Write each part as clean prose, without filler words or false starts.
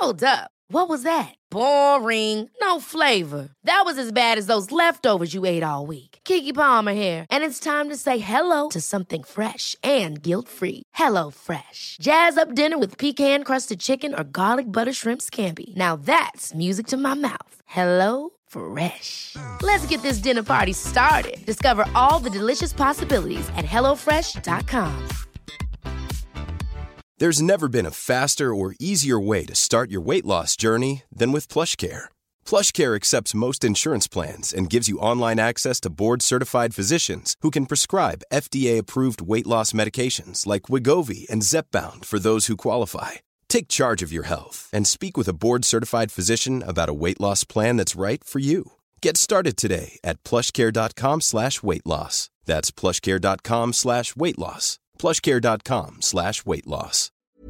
Hold up. What was that? Boring. No flavor. That was as bad as those leftovers you ate all week. Keke Palmer here, and it's time to say hello to something fresh and guilt-free. Hello Fresh. Jazz up dinner with pecan-crusted chicken or garlic butter shrimp scampi. Now that's music to my mouth. Hello Fresh. Let's get this dinner party started. Discover all the delicious possibilities at hellofresh.com. There's never been a faster or easier way to start your weight loss journey than with PlushCare. PlushCare accepts most insurance plans and gives you online access to board-certified physicians who can prescribe FDA-approved weight loss medications like Wegovy and Zepbound for those who qualify. Take charge of your health and speak with a board-certified physician about a weight loss plan that's right for you. Get started today at plushcare.com/weight loss. That's plushcare.com/weight loss. plushcare.com/weight loss.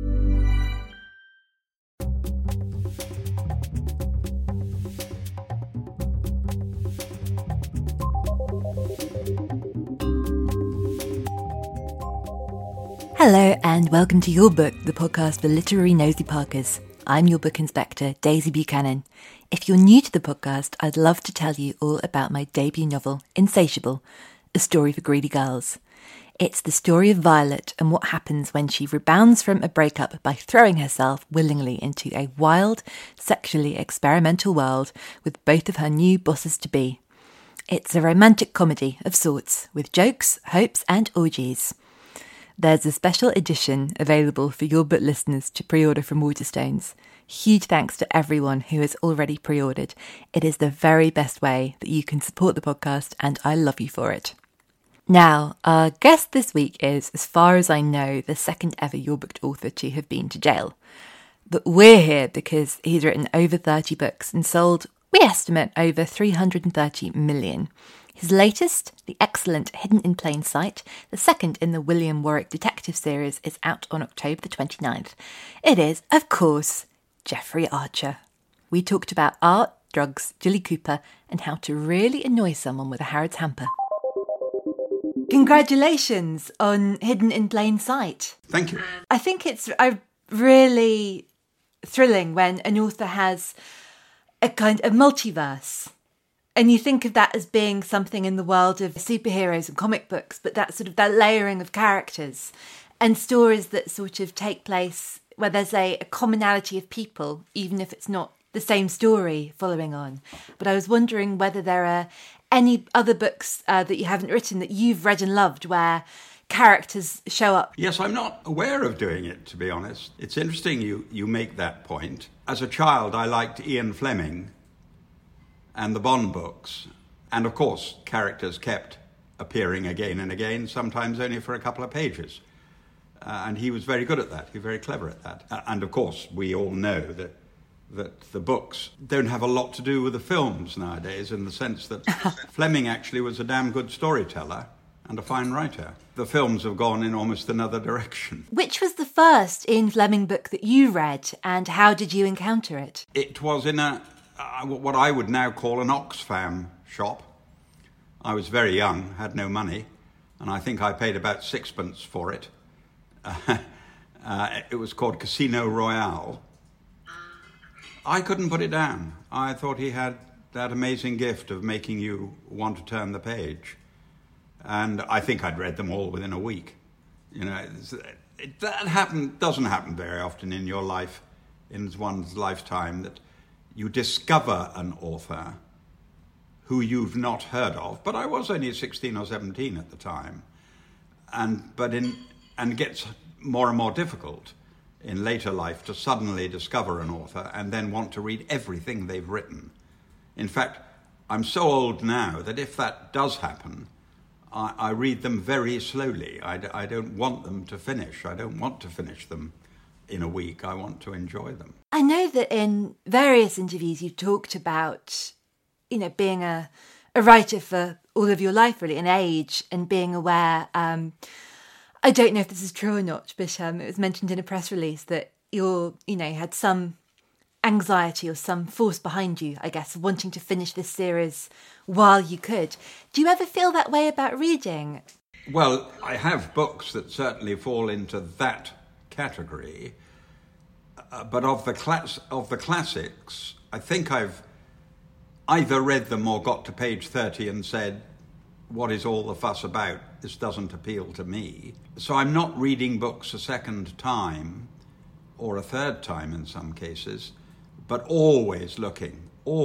Hello and welcome to Your Book, the podcast for literary nosy parkers. I'm your book inspector, Daisy Buchanan. If you're new to the podcast, I'd love to tell you all about my debut novel, Insatiable, a story for greedy girls. It's the story of Violet and what happens when she rebounds from a breakup by throwing herself willingly into a wild, sexually experimental world with both of her new bosses-to-be. It's a romantic comedy of sorts, with jokes, hopes and orgies. There's a special edition available for Your Book listeners to pre-order from Waterstones. Huge thanks to everyone who has already pre-ordered. It is the very best way that you can support the podcast, and I love you for it. Now, our guest this week is, as far as I know, the second ever Your Booked author to have been to jail. But we're here because he's written over 30 books and sold, we estimate, over 330 million. His latest, the excellent Hidden in Plain Sight, the second in the William Warwick detective series, is out on October the 29th. It is, of course, Jeffrey Archer. We talked about art, drugs, Jilly Cooper, and how to really annoy someone with a Harrods hamper. Congratulations on Hidden in Plain Sight. Thank you. I think it's really thrilling when an author has a kind of multiverse. And you think of that as being something in the world of superheroes and comic books, but that sort of that layering of characters and stories that sort of take place where there's a commonality of people, even if it's not the same story following on. But I was wondering whether there are any other books that you haven't written that you've read and loved where characters show up. Yes, I'm not aware of doing it, to be honest. It's interesting you make that point. As a child, I liked Ian Fleming and the Bond books. And of course, characters kept appearing again and again, sometimes only for a couple of pages. And he was very good at that. He was very clever at that. And of course, we all know that the books don't have a lot to do with the films nowadays, in the sense that Fleming actually was a damn good storyteller and a fine writer. The films have gone in almost another direction. Which was the first Ian Fleming book that you read, and how did you encounter it? It was in what I would now call an Oxfam shop. I was very young, had no money, and I think I paid about sixpence for it. It was called Casino Royale. I couldn't put it down. I thought he had that amazing gift of making you want to turn the page. And I think I'd read them all within a week. You know, doesn't happen very often in your life, in one's lifetime, that you discover an author who you've not heard of. But I was only 16 or 17 at the time. And it gets more and more difficult in later life to suddenly discover an author and then want to read everything they've written. In fact, I'm so old now that if that does happen, I read them very slowly. I don't want them to finish. I don't want to finish them in a week. I want to enjoy them. I know that in various interviews you've talked about, you know, being a writer for all of your life, really, an age, and being aware. I don't know if this is true or not, but it was mentioned in a press release that you had some anxiety or some force behind you, I guess, wanting to finish this series while you could. Do you ever feel that way about reading? Well, I have books that certainly fall into that category. But of the classics, I think I've either read them or got to page 30 and said, what is all the fuss about? This doesn't appeal to me. So I'm not reading books a second time, or a third time in some cases, but always looking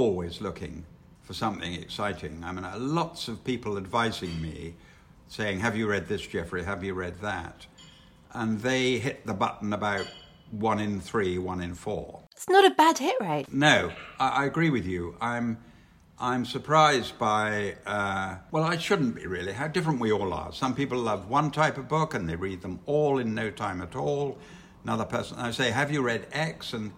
for something exciting. I mean, lots of people advising me, saying, have you read this, Geoffrey? Have you read that? And they hit the button about 1 in 3, 1 in 4. It's not a bad hit rate. No, I agree with you. I'm surprised by, well, I shouldn't be really, how different we all are. Some people love one type of book and they read them all in no time at all. Another person, I say, have you read X? And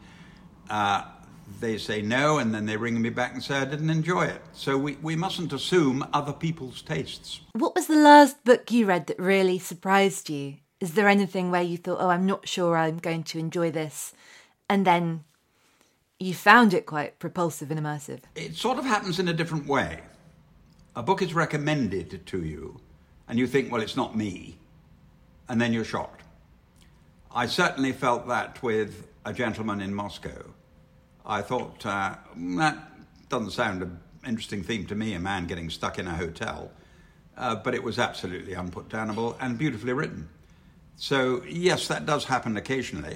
they say no, and then they ring me back and say, I didn't enjoy it. So we mustn't assume other people's tastes. What was the last book you read that really surprised you? Is there anything where you thought, oh, I'm not sure I'm going to enjoy this, and then you found it quite propulsive and immersive? It sort of happens in a different way. A book is recommended to you, and you think, well, it's not me, and then you're shocked. I certainly felt that with A Gentleman in Moscow. I thought, that doesn't sound an interesting theme to me, a man getting stuck in a hotel, but it was absolutely unputdownable and beautifully written. So, yes, that does happen occasionally.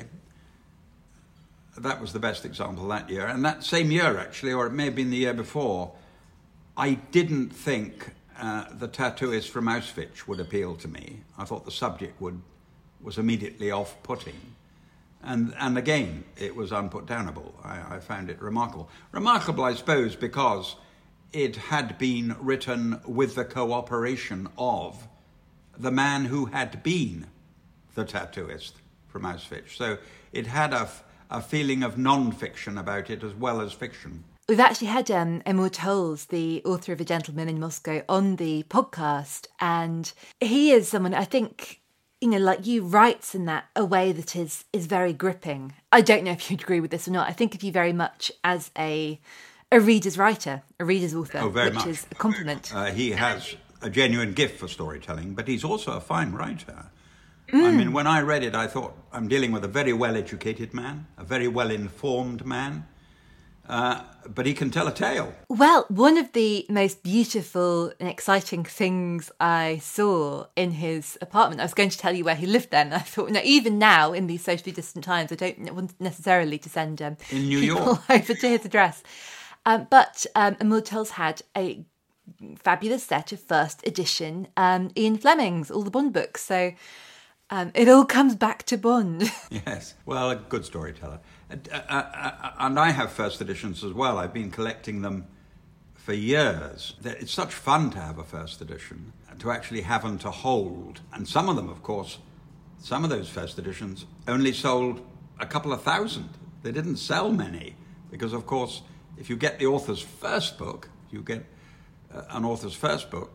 That was the best example that year. And that same year, actually, or it may have been the year before, I didn't think The Tattooist from Auschwitz would appeal to me. I thought the subject was immediately off-putting. And again, it was unputdownable. I found it remarkable. Remarkable, I suppose, because it had been written with the cooperation of the man who had been the tattooist from Auschwitz. So it had a feeling of non-fiction about it as well as fiction. We've actually had Emil Tolles, the author of A Gentleman in Moscow, on the podcast, and he is someone, I think, you know, like you, writes in that a way that is very gripping. I don't know if you'd agree with this or not. I think of you very much as a reader's writer, a reader's author, which is a compliment. He has a genuine gift for storytelling, but he's also a fine writer. I mean, when I read it, I thought, I'm dealing with a very well-educated man, a very well-informed man, but he can tell a tale. Well, one of the most beautiful and exciting things I saw in his apartment, I was going to tell you where he lived then. I thought, no, even now, in these socially distant times, I don't want necessarily to send in New York over to his address. But Emil Tolles had a fabulous set of first edition Ian Fleming's, all the Bond books. So it all comes back to Bond. Yes, well, a good storyteller. And I have first editions as well. I've been collecting them for years. It's such fun to have a first edition, to actually have them to hold. And some of them, of course, some of those first editions only sold a couple of thousand. They didn't sell many because, of course, if you get the author's first book, you get an author's first book,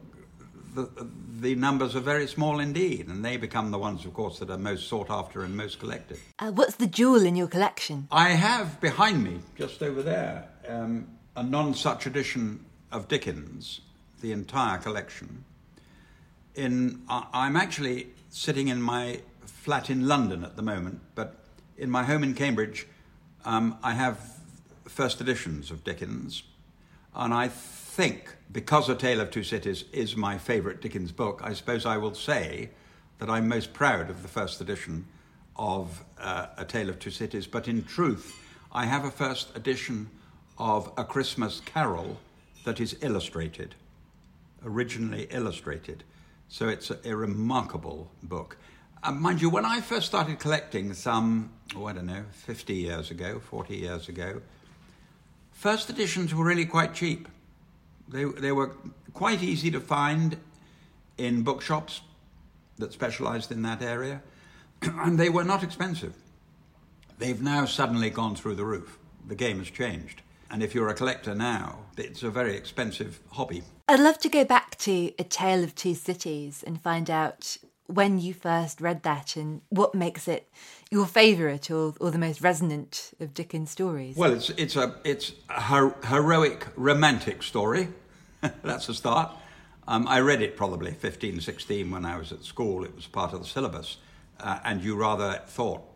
the numbers are very small indeed, and they become the ones, of course, that are most sought after and most collected. What's the jewel in your collection? I have behind me, just over there, a non-such edition of Dickens, the entire collection. I'm actually sitting in my flat in London at the moment, but in my home in Cambridge, I have first editions of Dickens, and I think, because A Tale of Two Cities is my favourite Dickens book, I suppose I will say that I'm most proud of the first edition of A Tale of Two Cities. But in truth, I have a first edition of A Christmas Carol that is illustrated, originally illustrated. So it's a remarkable book. Mind you, when I first started collecting some, 50 years ago, 40 years ago, first editions were really quite cheap. They were quite easy to find in bookshops that specialised in that area, and they were not expensive. They've now suddenly gone through the roof. The game has changed. And if you're a collector now, it's a very expensive hobby. I'd love to go back to A Tale of Two Cities and find out when you first read that and what makes it your favourite or the most resonant of Dickens' stories. Well, it's a heroic romantic story. That's a start. I read it probably 15, 16 when I was at school. It was part of the syllabus. And you rather thought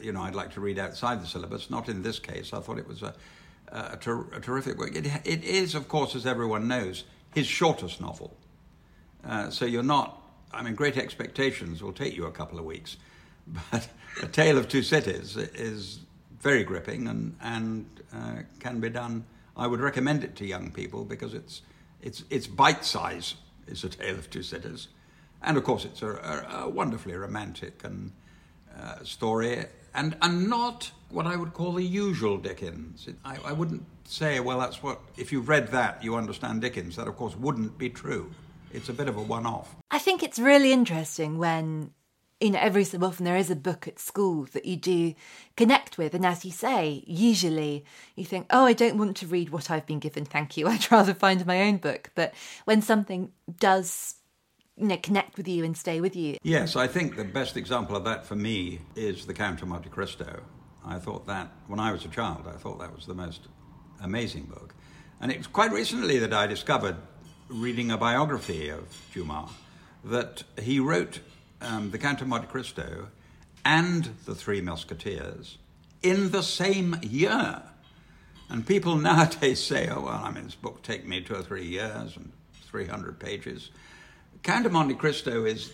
I'd like to read outside the syllabus. Not in this case. I thought it was a terrific work. It is, of course, as everyone knows, his shortest novel. So you're not... Great Expectations will take you a couple of weeks. But A Tale of Two Cities is very gripping and can be done. I would recommend it to young people because it's bite size. It's A Tale of Two Cities, and of course it's a wonderfully romantic and story, and not what I would call the usual Dickens. I wouldn't say, well, that's what, if you've read that, you understand Dickens. That, of course, wouldn't be true. It's a bit of a one-off. I think it's really interesting when, every so often there is a book at school that you do connect with. And as you say, usually you think, oh, I don't want to read what I've been given, thank you. I'd rather find my own book. But when something does, connect with you and stay with you. Yes, I think the best example of that for me is The Count of Monte Cristo. I thought that, when I was a child, I thought that was the most amazing book. And it was quite recently that I discovered, reading a biography of Dumas, that he wrote The Count of Monte Cristo and The Three Musketeers in the same year. And people nowadays say, oh, well, this book take me 2 or 3 years and 300 pages. Count of Monte Cristo is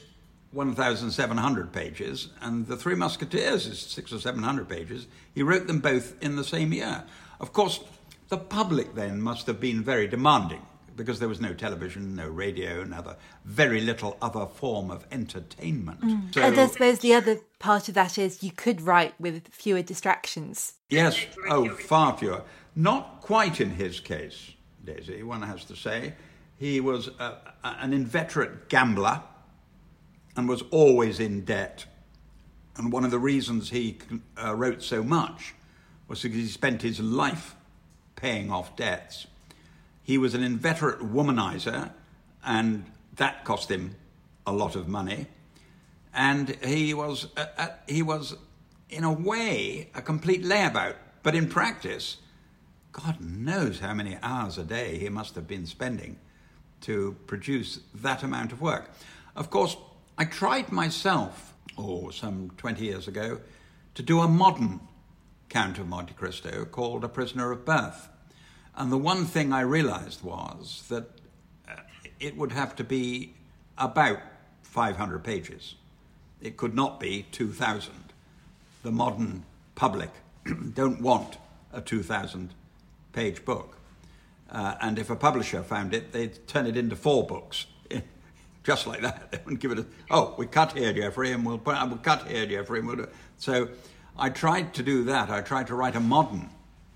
1,700 pages, and The Three Musketeers is 600 or 700 pages. He wrote them both in the same year. Of course, the public then must have been very demanding, because there was no television, no radio, very little other form of entertainment. So, and I suppose the other part of that is you could write with fewer distractions. Yes, far fewer. Not quite in his case, Daisy, one has to say. He was an inveterate gambler and was always in debt. And one of the reasons he wrote so much was because he spent his life paying off debts. He was an inveterate womanizer, and that cost him a lot of money. And he was, in a way, a complete layabout. But in practice, God knows how many hours a day he must have been spending to produce that amount of work. Of course, I tried myself, some 20 years ago, to do a modern Count of Monte Cristo called A Prisoner of Birth. And the one thing I realized was that it would have to be about 500 pages. It could not be 2,000. The modern public don't want a 2,000-page book. And if a publisher found it, they'd turn it into 4 books, just like that. They wouldn't give it we cut here, Geoffrey, and we'll cut here, Geoffrey, and we'll do it. So I tried to do that. I tried to write a modern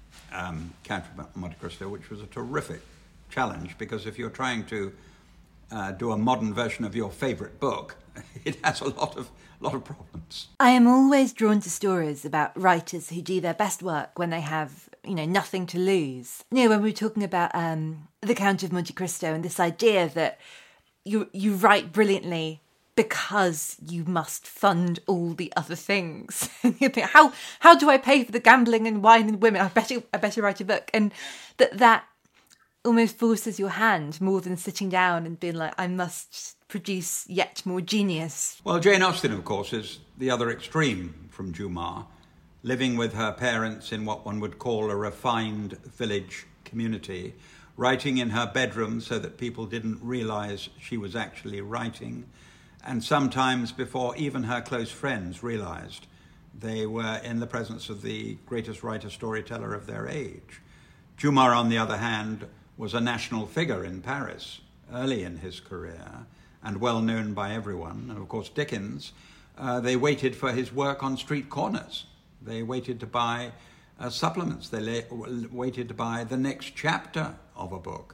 Count of Monte Cristo, which was a terrific challenge, because if you're trying to do a modern version of your favourite book, it has a lot of problems. I am always drawn to stories about writers who do their best work when they have, nothing to lose. When we were talking about The Count of Monte Cristo and this idea that you write brilliantly because you must fund all the other things. You think, how do I pay for the gambling and wine and women? I better write a book. And that almost forces your hand more than sitting down and being like, I must produce yet more genius. Well, Jane Austen, of course, is the other extreme from Dumas, living with her parents in what one would call a refined village community, writing in her bedroom so that people didn't realise she was actually writing, and sometimes before even her close friends realised they were in the presence of the greatest writer-storyteller of their age. Dumas, on the other hand, was a national figure in Paris early in his career and well known by everyone. And of course, Dickens, they waited for his work on street corners. They waited to buy supplements. They waited to buy the next chapter of a book.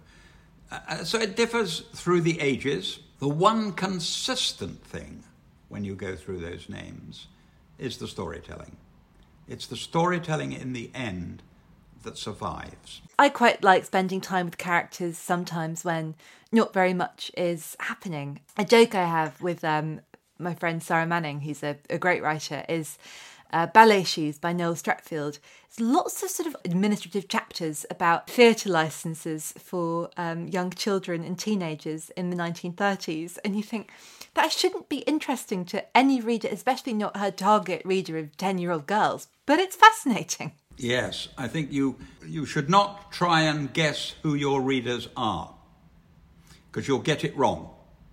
So it differs through the ages. The one consistent thing when you go through those names is the storytelling. It's the storytelling in the end that survives. I quite like spending time with characters sometimes when not very much is happening. A joke I have with my friend Sarah Manning, who's a great writer, is Ballet Shoes by Noel Streatfeild. There's lots of sort of administrative chapters about theatre licences for young children and teenagers in the 1930s. And you think, that shouldn't be interesting to any reader, especially not her target reader of 10-year-old girls. But it's fascinating. Yes, I think you should not try and guess who your readers are, because you'll get it wrong.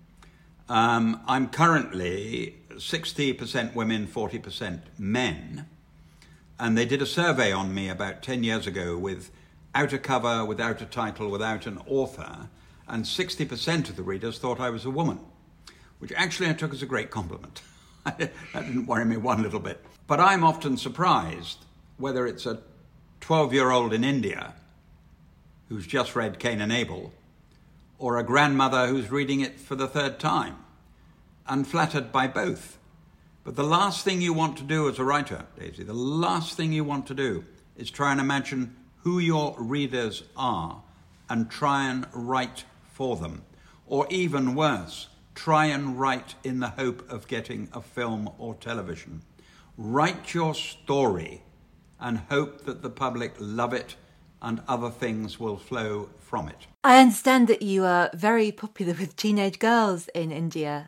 I'm currently 60% women, 40% men. And they did a survey on me about 10 years ago without a cover, without a title, without an author. And 60% of the readers thought I was a woman, which actually I took as a great compliment. That didn't worry me one little bit. But I'm often surprised whether it's a 12-year-old in India who's just read Cain and Abel, or a grandmother who's reading it for the third time, and flattered by both. But the last thing you want to do as a writer, Daisy, the last thing you want to do is try and imagine who your readers are and try and write for them. Or even worse, try and write in the hope of getting a film or television. Write your story and hope that the public love it and other things will flow from it. I understand that you are very popular with teenage girls in India.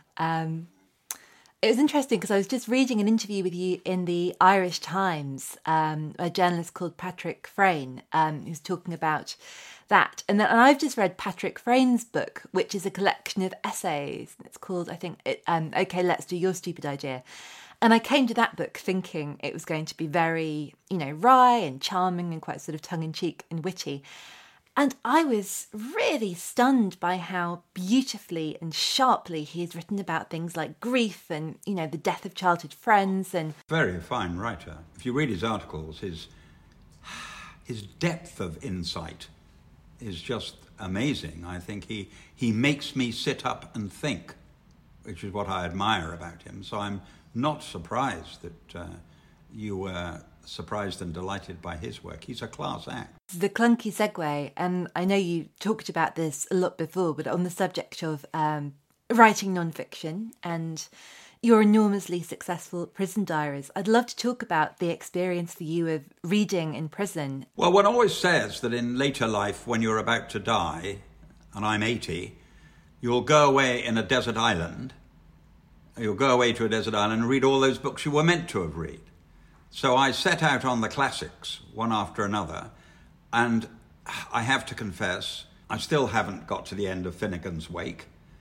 It was interesting because I was just reading an interview with you in the Irish Times, a journalist called Patrick Frayne, who's talking about that. And I've just read Patrick Frayne's book, which is a collection of essays. It's called, I think, OK, Let's Do Your Stupid Idea. And I came to that book thinking it was going to be very, wry and charming and quite sort of tongue-in-cheek and witty. And I was really stunned by how beautifully and sharply he's written about things like grief and, the death of childhood friends. And very fine writer. If you read his articles, his depth of insight is just amazing. I think he makes me sit up and think, which is what I admire about him. So I'm not surprised that you were surprised and delighted by his work. He's a class act. The clunky segue, and I know you talked about this a lot before, but on the subject of writing non-fiction and your enormously successful prison diaries, I'd love to talk about the experience for you of reading in prison. Well, one always says that in later life, when you're about to die, and I'm 80, you'll go away in a desert island. You'll go away to a desert island and read all those books you were meant to have read. So I set out on the classics, one after another, and I have to confess, I still haven't got to the end of Finnegan's Wake.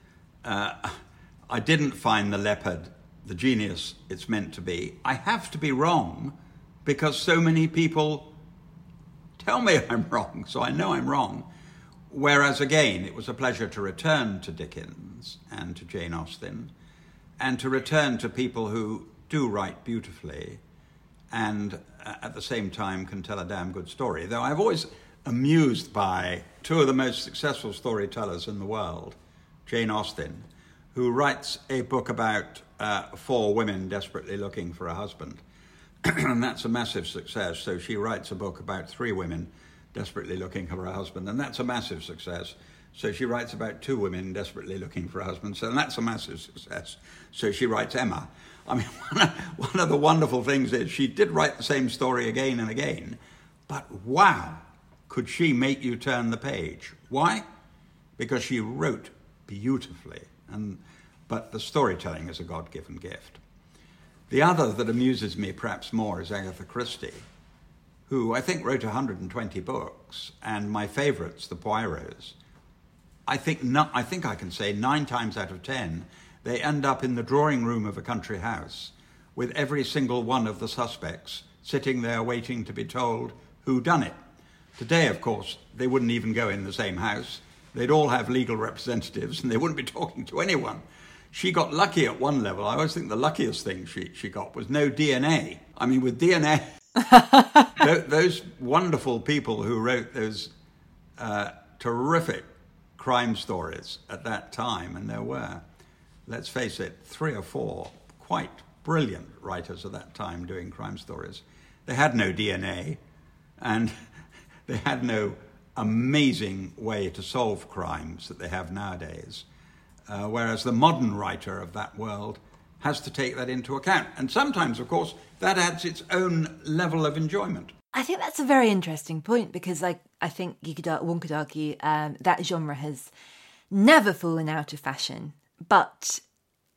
I didn't find The Leopard the genius it's meant to be. I have to be wrong because so many people tell me I'm wrong, so I know I'm wrong. Whereas again, it was a pleasure to return to Dickens and to Jane Austen and to return to people who do write beautifully and at the same time can tell a damn good story. Though I've always amused by two of the most successful storytellers in the world, Jane Austen, who writes a book about 4 women desperately looking for a husband. And that's a massive success. So she writes a book about 3 women desperately looking for a husband, and that's a massive success. So she writes about 2 women desperately looking for a husband, so that's a massive success. So she writes Emma. I mean, one of the wonderful things is she did write the same story again and again, but wow, could she make you turn the page. Why? Because she wrote beautifully, but the storytelling is a God-given gift. The other that amuses me perhaps more is Agatha Christie, who I think wrote 120 books, and my favourites, the Poirots, I think I can say 9 times out of 10, they end up in the drawing room of a country house with every single one of the suspects sitting there waiting to be told who done it. Today, of course, they wouldn't even go in the same house. They'd all have legal representatives and they wouldn't be talking to anyone. She got lucky at one level. I always think the luckiest thing she got was no DNA. I mean, with DNA, those wonderful people who wrote those terrific crime stories at that time, and there were, let's face it, 3 or 4 quite brilliant writers at that time doing crime stories. They had no DNA, and they had no amazing way to solve crimes that they have nowadays. Whereas the modern writer of that world has to take that into account. And sometimes, of course, that adds its own level of enjoyment. I think that's a very interesting point because I think one could argue that genre has never fallen out of fashion. But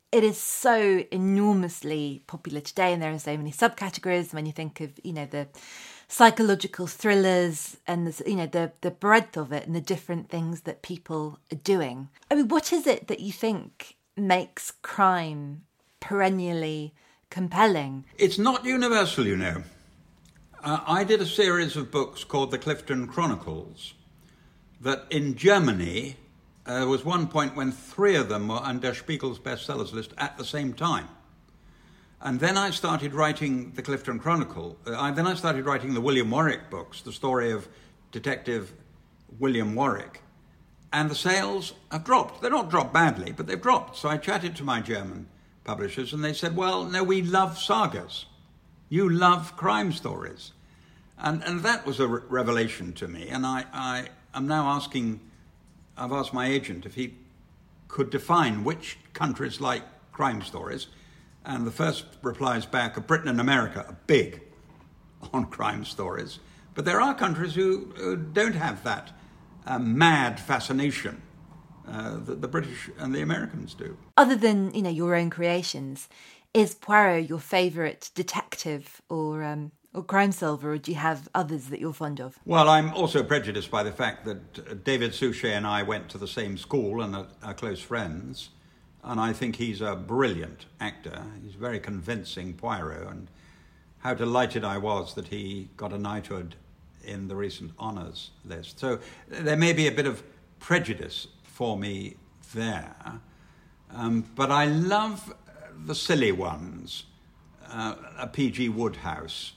it is so enormously popular today, and there are so many subcategories. When you think of, the psychological thrillers and the breadth of it and the different things that people are doing. I mean, what is it that you think makes crime perennially compelling? It's not universal, you know. I did a series of books called the Clifton Chronicles that in Germany, there was one point when 3 of them were on Der Spiegel's bestsellers list at the same time. And then I started writing the Clifton Chronicle. Then I started writing the William Warwick books, the story of Detective William Warwick. And the sales have dropped. They're not dropped badly, but they've dropped. So I chatted to my German publishers and they said, well, no, we love sagas. You love crime stories. And that was a revelation to me. And I'm now I've asked my agent if he could define which countries like crime stories. And the first replies back are Britain and America are big on crime stories. But there are countries who don't have that mad fascination that the British and the Americans do. Other than, your own creations, is Poirot your favourite detective or crime solver, or do you have others that you're fond of? Well, I'm also prejudiced by the fact that David Suchet and I went to the same school and are close friends. And I think he's a brilliant actor. He's very convincing, Poirot, and how delighted I was that he got a knighthood in the recent honours list. So there may be a bit of prejudice for me there. But I love the silly ones. P.G. Wodehouse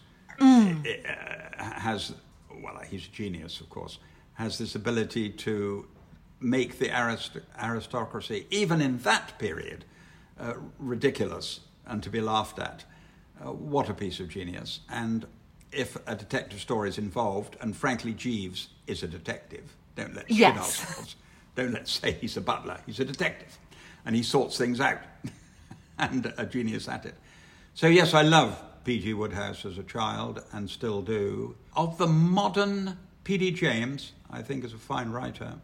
has, well, he's a genius, of course, has this ability to make the aristocracy, even in that period, ridiculous and to be laughed at. What a piece of genius. And if a detective story is involved, and frankly Jeeves is a detective, don't let's say he's a butler, he's a detective. And he sorts things out and a genius at it. So yes, I love P.G. Wodehouse as a child and still do. Of the modern P.D. James, I think is a fine writer,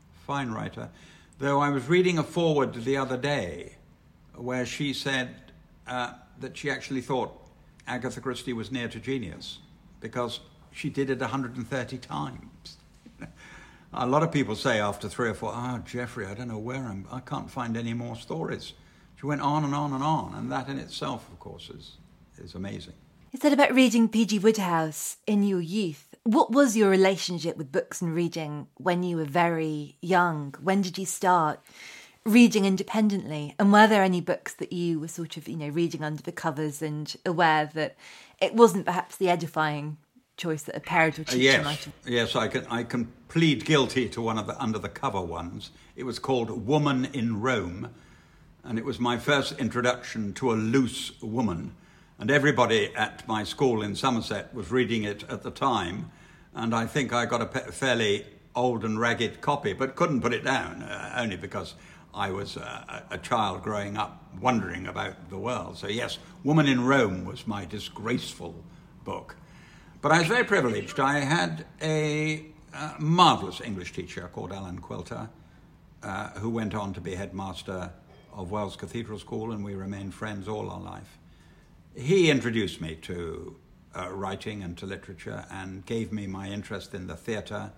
though I was reading a foreword the other day where she said that she actually thought Agatha Christie was near to genius because she did it 130 times. A lot of people say after 3 or 4, Geoffrey, I don't know where I can't find any more stories. She went on and on and on, and that in itself, of course, is amazing. You said about reading P.G. Wodehouse in your youth. What was your relationship with books and reading when you were very young? When did you start reading independently? And were there any books that you were sort of, reading under the covers and aware that it wasn't perhaps the edifying choice that a parent or teacher might have? Yes, I can plead guilty to one of the under-the-cover ones. It was called Woman in Rome, and it was my first introduction to a loose woman. And everybody at my school in Somerset was reading it at the time. And I think I got a fairly old and ragged copy, but couldn't put it down, only because I was a child growing up wondering about the world. So yes, Woman in Rome was my disgraceful book. But I was very privileged. I had a marvellous English teacher called Alan Quilter, who went on to be headmaster of Wells Cathedral School, and we remained friends all our life. He introduced me to writing and to literature and gave me my interest in the theatre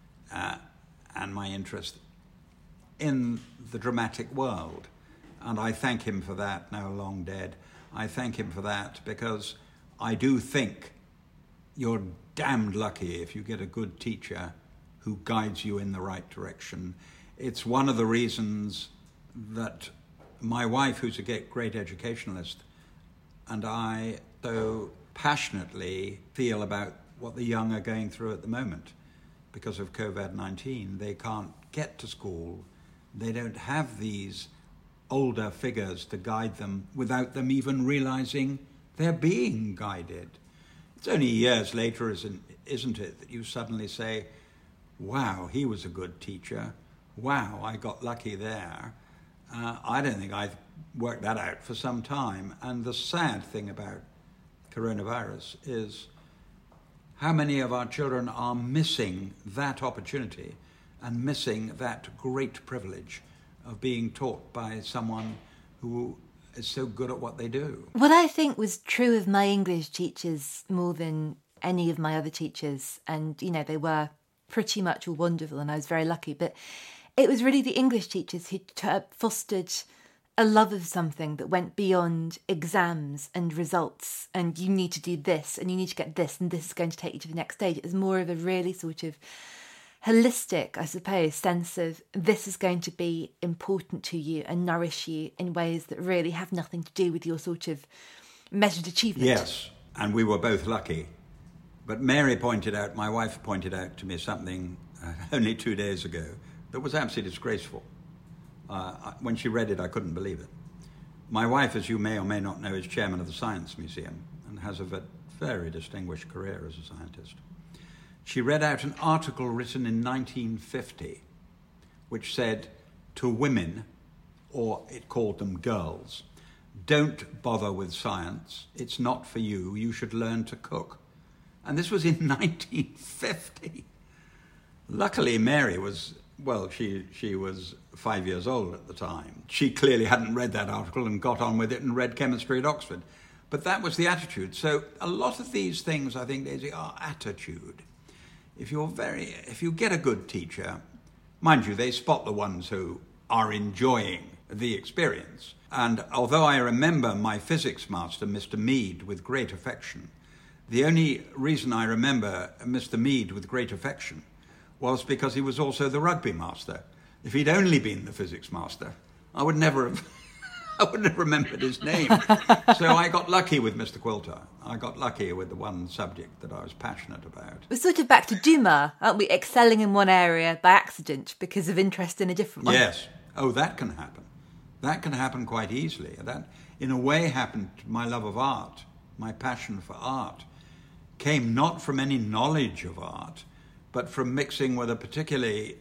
and my interest in the dramatic world. And I thank him for that, now long dead. I thank him for that because I do think you're damned lucky if you get a good teacher who guides you in the right direction. It's one of the reasons that my wife, who's a great educationalist, and I so passionately feel about what the young are going through at the moment. Because of COVID-19, they can't get to school. They don't have these older figures to guide them without them even realizing they're being guided. It's only years later, isn't it, that you suddenly say, wow, he was a good teacher. Wow, I got lucky there. I don't think I've worked that out for some time. And the sad thing about coronavirus is how many of our children are missing that opportunity and missing that great privilege of being taught by someone who is so good at what they do. What I think was true of my English teachers more than any of my other teachers, and, they were pretty much all wonderful and I was very lucky, but it was really the English teachers who fostered a love of something that went beyond exams and results and you need to do this and you need to get this and this is going to take you to the next stage. It was more of a really sort of holistic, I suppose, sense of this is going to be important to you and nourish you in ways that really have nothing to do with your sort of measured achievement. Yes, and we were both lucky. But Mary my wife pointed out to me something only 2 days ago that was absolutely disgraceful. When she read it, I couldn't believe it. My wife, as you may or may not know, is chairman of the Science Museum and has a very distinguished career as a scientist. She read out an article written in 1950 which said to women, or it called them girls, don't bother with science. It's not for you. You should learn to cook. And this was in 1950. Luckily, Mary was, she was 5 years old at the time. She clearly hadn't read that article and got on with it and read chemistry at Oxford. But that was the attitude. So a lot of these things, I think, Daisy, are attitude. If you get a good teacher, mind you, they spot the ones who are enjoying the experience. And although I remember my physics master, Mr. Mead, with great affection, the only reason I remember Mr. Mead with great affection was because he was also the rugby master. If he'd only been the physics master, I would never have remembered his name. So I got lucky with Mr. Quilter. I got lucky with the one subject that I was passionate about. We're sort of back to Dumas, aren't we? Excelling in one area by accident because of interest in a different one. Yes. Oh, that can happen. That can happen quite easily. That, in a way, happened to my love of art. My passion for art came not from any knowledge of art, but from mixing with a particularly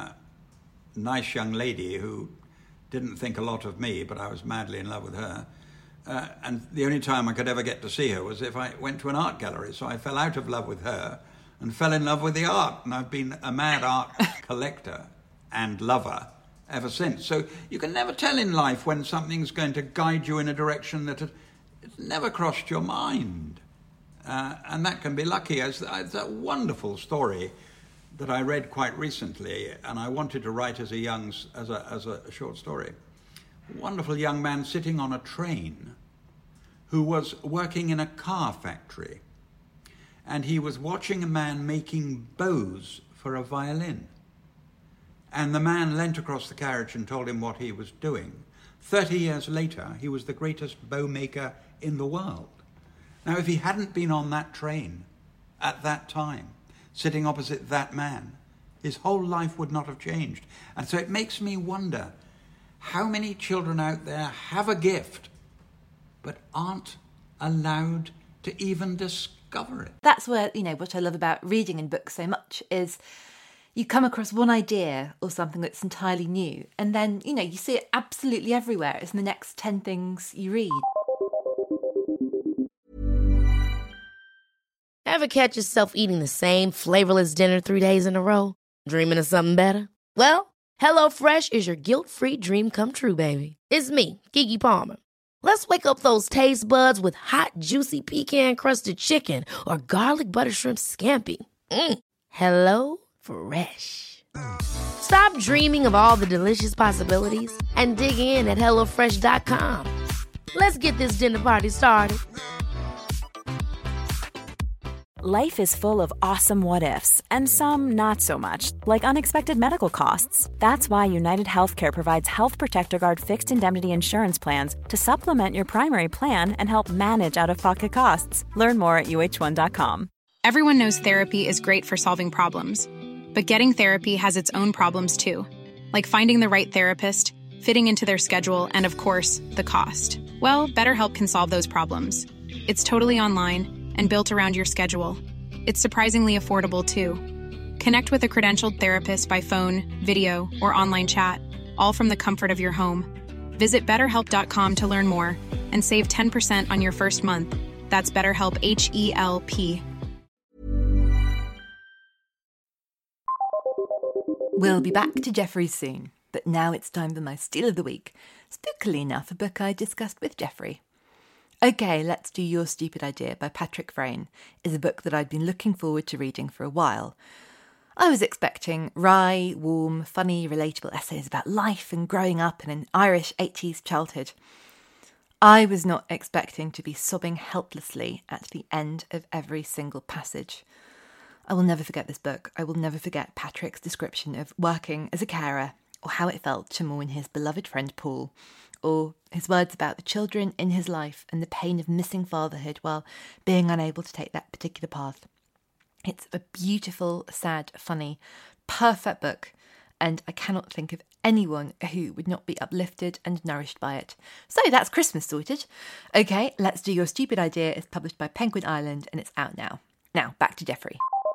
nice young lady who didn't think a lot of me, but I was madly in love with her. And the only time I could ever get to see her was if I went to an art gallery. So I fell out of love with her and fell in love with the art. And I've been a mad art collector and lover ever since. So you can never tell in life when something's going to guide you in a direction that it's never crossed your mind. And that can be lucky. It's a wonderful story that I read quite recently, and I wanted to write as a short story. A wonderful young man sitting on a train who was working in a car factory, and he was watching a man making bows for a violin. And the man leant across the carriage and told him what he was doing. 30 years later, he was the greatest bow maker in the world. Now, if he hadn't been on that train at that time, sitting opposite that man, his whole life would not have changed. And so it makes me wonder how many children out there have a gift but aren't allowed to even discover it. That's where, what I love about reading in books so much is you come across one idea or something that's entirely new, and then, you see it absolutely everywhere. It's in the next 10 things you read. Ever catch yourself eating the same flavorless dinner 3 days in a row? Dreaming of something better? Well, HelloFresh is your guilt-free dream come true, baby. It's me, Keke Palmer. Let's wake up those taste buds with hot, juicy pecan-crusted chicken or garlic butter shrimp scampi. Hello Fresh. Stop dreaming of all the delicious possibilities and dig in at HelloFresh.com. Let's get this dinner party started. Life is full of awesome what-ifs, and some not so much, like unexpected medical costs. That's why United Healthcare provides Health Protector Guard fixed indemnity insurance plans to supplement your primary plan and help manage out-of-pocket costs. Learn more at UH1.com. Everyone knows therapy is great for solving problems, but getting therapy has its own problems too, like finding the right therapist, fitting into their schedule, and of course, the cost. Well, BetterHelp can solve those problems. It's totally online and built around your schedule. It's surprisingly affordable, too. Connect with a credentialed therapist by phone, video, or online chat, all from the comfort of your home. Visit BetterHelp.com to learn more and save 10% on your first month. That's BetterHelp, H-E-L-P. We'll be back to Jeffries soon. But now it's time for my Steal of the Week. Spookily enough, a book I discussed with Geoffrey. OK, Let's Do Your Stupid Idea by Patrick Vrain is a book that I'd been looking forward to reading for a while. I was expecting wry, warm, funny, relatable essays about life and growing up in an Irish 80s childhood. I was not expecting to be sobbing helplessly at the end of every single passage. I will never forget this book. I will never forget Patrick's description of working as a carer, or how it felt to mourn his beloved friend Paul, or his words about the children in his life and the pain of missing fatherhood while being unable to take that particular path. It's a beautiful, sad, funny, perfect book, and I cannot think of anyone who would not be uplifted and nourished by it. So that's Christmas sorted. OK, Let's Do Your Stupid Idea is published by Penguin Island and it's out now. Now, back to Geoffrey.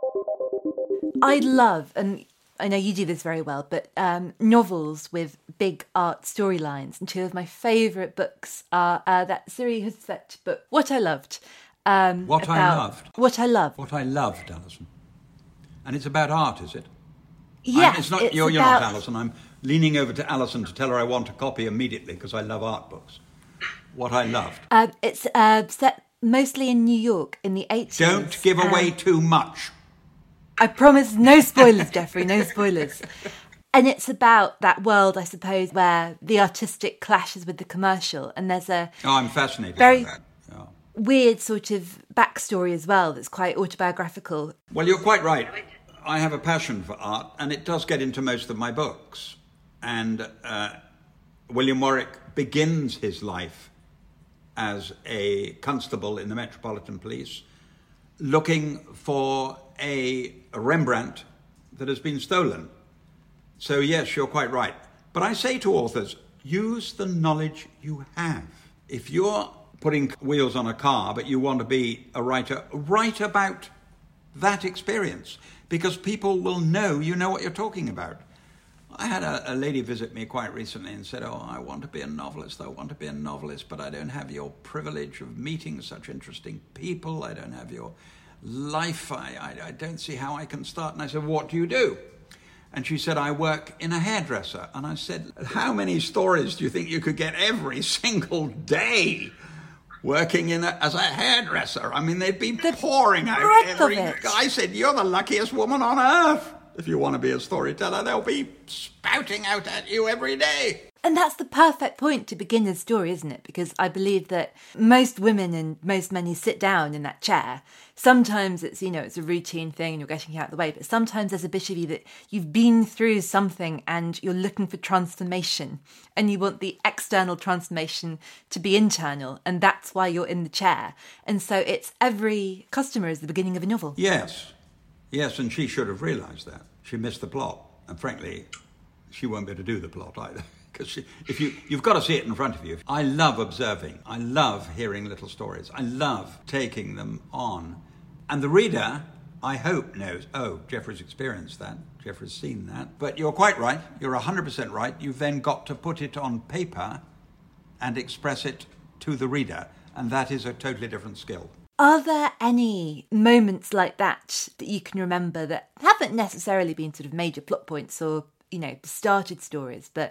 I love, and I know you do this very well, but novels with big art storylines. And two of my favourite books are that Siri Hustvedt book, What I Loved. What I Loved? What I Loved. What I Loved, Alison. And it's about art, is it? Yes, it's not, you're not Alison. I'm leaning over to Alison to tell her I want a copy immediately because I love art books. What I Loved. It's set mostly in New York in the 80s. Don't give away too much. I promise no spoilers, Geoffrey, no spoilers. And it's about that world, I suppose, where the artistic clashes with the commercial. And there's a... Oh, I'm fascinated by that. Yeah. Weird sort of backstory as well that's quite autobiographical. Well, you're quite right. I have a passion for art, and it does get into most of my books. And William Warwick begins his life as a constable in the Metropolitan Police, looking for a Rembrandt that has been stolen. So yes, you're quite right. But I say to authors, use the knowledge you have. If you're putting wheels on a car, but you want to be a writer, write about that experience, because people will know you know what you're talking about. I had a lady visit me quite recently and said, oh, I want to be a novelist, but I don't have your privilege of meeting such interesting people. I don't have your life. I don't see how I can start. And I said, what do you do? And she said, I work in a hairdresser. And I said, how many stories do you think you could get every single day working as a hairdresser? I mean, they'd be pouring out every... I said, you're the luckiest woman on earth. If you want to be a storyteller, they'll be spouting out at you every day. And that's the perfect point to begin a story, isn't it? Because I believe that most women and most men who sit down in that chair, sometimes it's, it's a routine thing and you're getting out of the way, but sometimes there's a bit of you that you've been through something and you're looking for transformation and you want the external transformation to be internal, and that's why you're in the chair. And so it's every customer is the beginning of a novel. Yes, and she should have realised that. She missed the plot, and frankly, she won't be able to do the plot either. Because you've got to see it in front of you. I love observing. I love hearing little stories. I love taking them on. And the reader, I hope, knows, oh, Geoffrey's experienced that. Geoffrey's seen that. But you're quite right. You're 100% right. You've then got to put it on paper and express it to the reader. And that is a totally different skill. Are there any moments like that you can remember that haven't necessarily been sort of major plot points or, started stories, but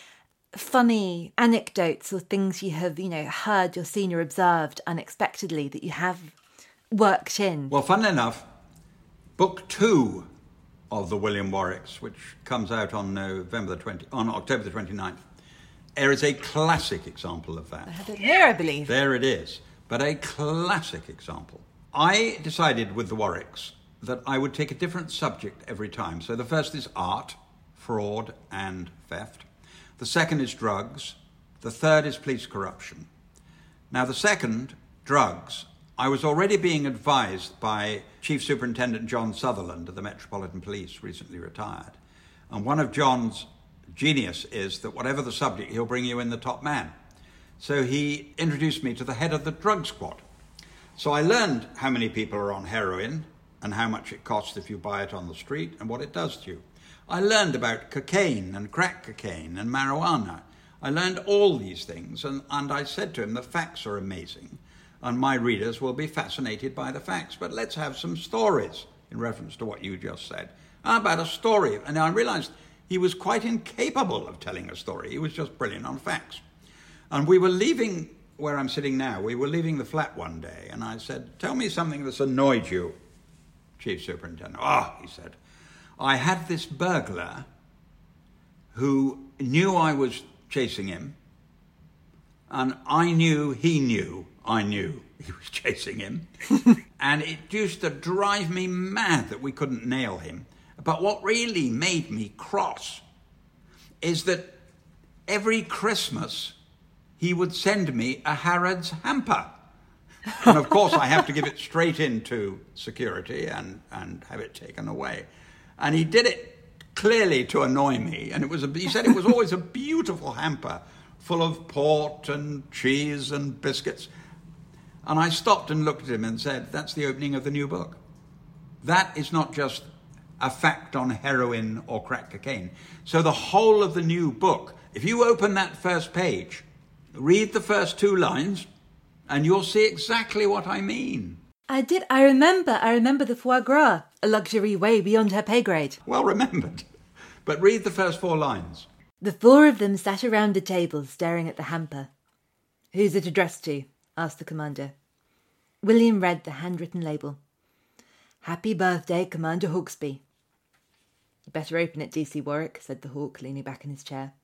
funny anecdotes or things you have, heard or seen or observed unexpectedly that you have worked in? Well, funnily enough, book 2 of the William Warwicks, which comes out on October the 29th, there is a classic example of that. I have it here, I believe. There it is. But a classic example. I decided with the Warwicks that I would take a different subject every time. So the first is art, fraud and theft. The second is drugs. The third is police corruption. Now, the second, drugs, I was already being advised by Chief Superintendent John Sutherland of the Metropolitan Police, recently retired. And one of John's genius is that whatever the subject, he'll bring you in the top man. So he introduced me to the head of the drug squad. So I learned how many people are on heroin and how much it costs if you buy it on the street and what it does to you. I learned about cocaine and crack cocaine and marijuana. I learned all these things, and I said to him, the facts are amazing, and my readers will be fascinated by the facts, but let's have some stories, in reference to what you just said. How about a story? And I realised he was quite incapable of telling a story. He was just brilliant on facts. And we were leaving where I'm sitting now. We were leaving the flat one day, and I said, tell me something that's annoyed you, Chief Superintendent. He said, I had this burglar who knew I was chasing him, and I knew he knew he was chasing him. And it used to drive me mad that we couldn't nail him. But what really made me cross is that every Christmas he would send me a Harrods hamper. And of course I have to give it straight into security and have it taken away. And he did it clearly to annoy me. And he said it was always a beautiful hamper full of port and cheese and biscuits. And I stopped and looked at him and said, that's the opening of the new book. That is not just a fact on heroin or crack cocaine. So the whole of the new book, if you open that first page, read the first 2 lines, and you'll see exactly what I mean. I remember the foie gras, a luxury way beyond her pay grade. Well remembered. But read the first 4 lines. The 4 of them sat around the table staring at the hamper. Who's it addressed to? Asked the commander. William read the handwritten label. Happy birthday, Commander Hawksby. You better open it, D.C. Warwick, said the Hawk, leaning back in his chair.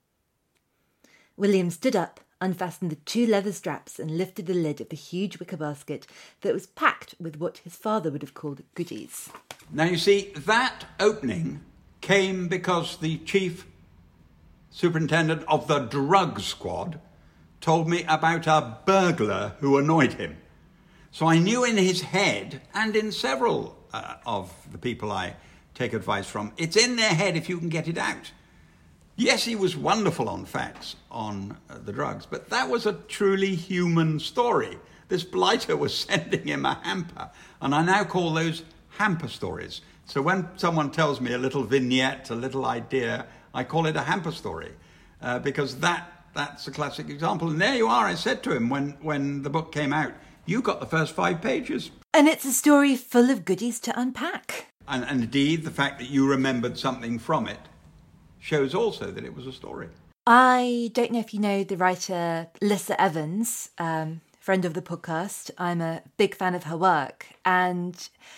William stood up, unfastened the 2 leather straps and lifted the lid of the huge wicker basket that was packed with what his father would have called goodies. Now you see, that opening came because the Chief Superintendent of the Drug Squad told me about a burglar who annoyed him. So I knew in his head, and in several of the people I take advice from, it's in their head if you can get it out. Yes, he was wonderful on facts on the drugs, but that was a truly human story. This blighter was sending him a hamper, and I now call those hamper stories. So when someone tells me a little vignette, a little idea, I call it a hamper story, because that's a classic example. And there you are, I said to him when the book came out, you got the first 5 pages. And it's a story full of goodies to unpack. And indeed, the fact that you remembered something from it shows also that it was a story. I don't know if you know the writer Lissa Evans, friend of the podcast. I'm a big fan of her work. And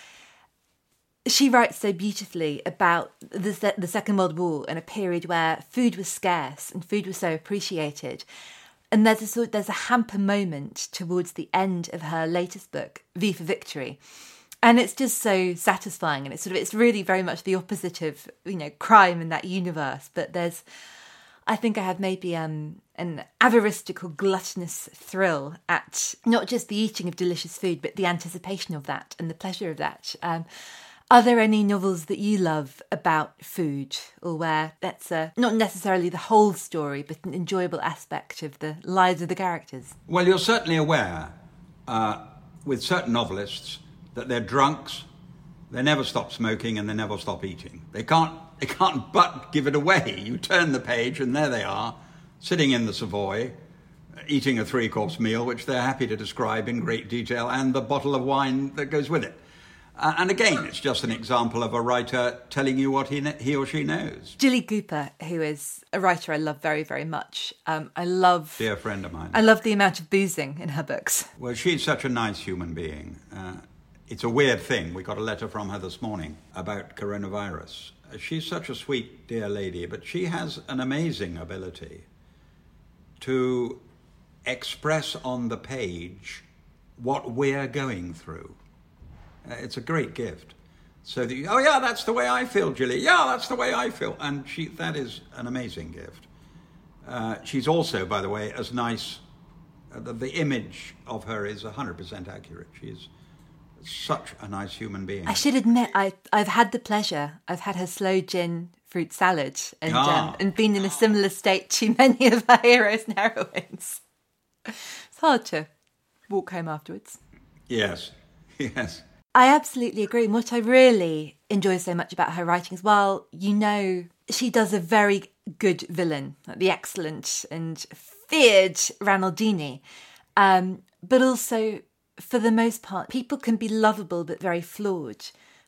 she writes so beautifully about the Second World War and a period where food was scarce and food was so appreciated. And there's a hamper moment towards the end of her latest book, V for Victory. And it's just so satisfying. And it's really very much the opposite of, crime in that universe. But I think I have maybe an avaristical, gluttonous thrill at not just the eating of delicious food, but the anticipation of that and the pleasure of that. Are there any novels that you love about food, or where that's not necessarily the whole story, but an enjoyable aspect of the lives of the characters? Well, you're certainly aware with certain novelists that they're drunks, they never stop smoking, and they never stop eating. They can't but give it away. You turn the page, and there they are, sitting in the Savoy, eating a 3-course meal, which they're happy to describe in great detail, and the bottle of wine that goes with it. And again, it's just an example of a writer telling you what he or she knows. Gilly Cooper, who is a writer I love very, very much. Dear friend of mine. I love the amount of boozing in her books. Well, she's such a nice human being. It's a weird thing. We got a letter from her this morning about coronavirus. She's such a sweet, dear lady, but she has an amazing ability to express on the page what we're going through. It's a great gift. So that that's the way I feel, Gilly. Yeah, that's the way I feel. And that is an amazing gift. She's also, by the way, as nice. The image of her is 100% accurate. She's such a nice human being. I should admit, I've had the pleasure. I've had her slow gin fruit salad and been in a similar state to many of her heroes and heroines. It's hard to walk home afterwards. Yes. I absolutely agree. And what I really enjoy so much about her writing as well, she does a very good villain, like the excellent and feared Ranaldini. But also, for the most part, people can be lovable but very flawed.